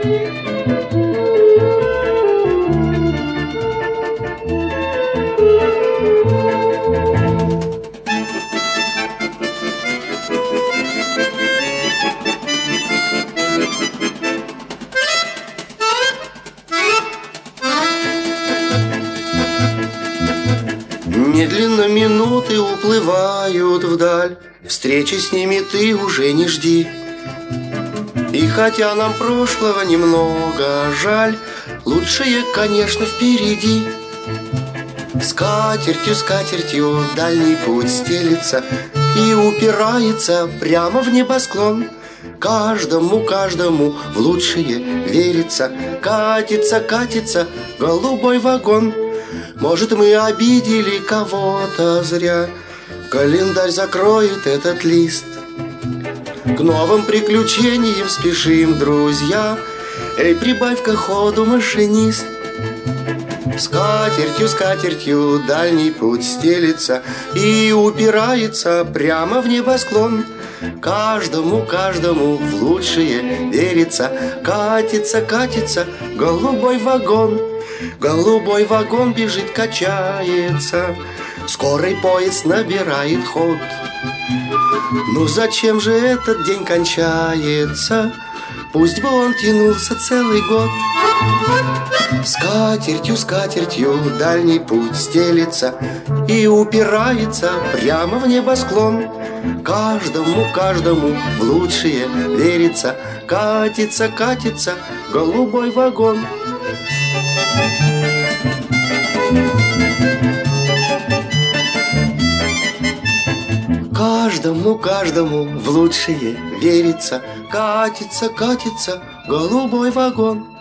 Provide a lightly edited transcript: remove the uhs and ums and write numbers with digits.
Медленно минуты уплывают вдаль, встречи с ними ты уже не жди. И хотя нам прошлого немного жаль, лучшее, конечно, впереди. Скатертью, скатертью дальний путь стелится и упирается прямо в небосклон. Каждому, каждому в лучшее верится. Катится, катится голубой вагон. Может, мы обидели кого-то зря, календарь закроет этот лист. К новым приключениям спешим, друзья. Эй, прибавь-ка ходу, машинист. Скатертью, скатертью дальний путь стелится и упирается прямо в небосклон. Каждому, каждому в лучшее верится. Катится, катится голубой вагон. Голубой вагон бежит, качается, скорый поезд набирает ход. Ну зачем же этот день кончается? Пусть бы он тянулся целый год. Скатертью, скатертью дальний путь стелится и упирается прямо в небосклон. Каждому, каждому в лучшее верится. Катится, катится голубой вагон. Каждому, каждому в лучшее верится. Катится, катится голубой вагон.